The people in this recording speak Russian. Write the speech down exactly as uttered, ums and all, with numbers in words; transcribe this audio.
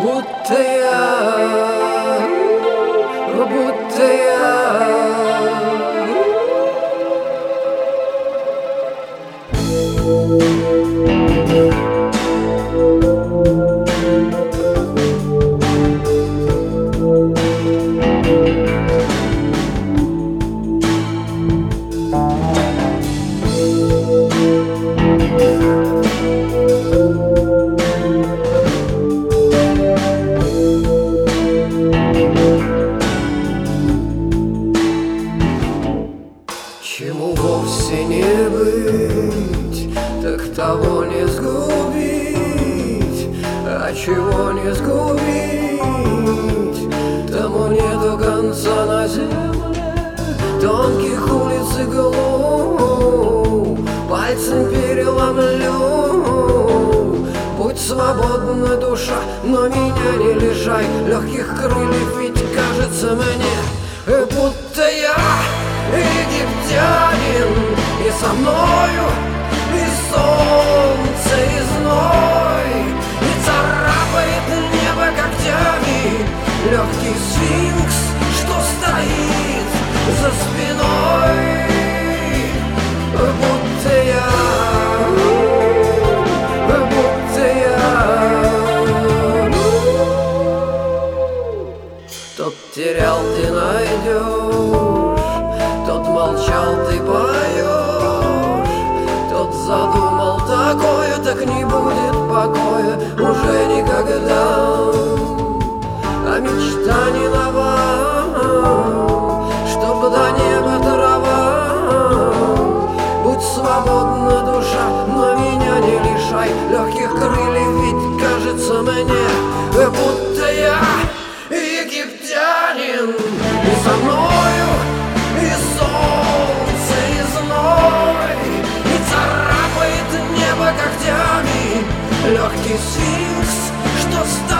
Будто я, будто я. Чему вовсе не быть, так того не сгубить. А чего не сгубить, тому нету конца на земле. Тонких улиц и глубь пальцем переломлю. Будь свободна душа, но меня не лишай легких крыльев, ведь кажется мне, будто я египтянин, и со мною и солнце, и зной, и царапает небо когтями легкий сфинкс, что стоит за спиной. Будто я, будто я. Тот терял, ты найдешь, тот молчал, ты поешь, тот задумал такое, так не будет покоя уже никогда. А мечта не нова, чтоб до неба трава. Будь свободна душа, но меня не лишай легких крыльев, ведь кажется мне, будто я египтянин, и со мною и солнце, и зной, и царапает небо когтями легкий сфинкс, что стоит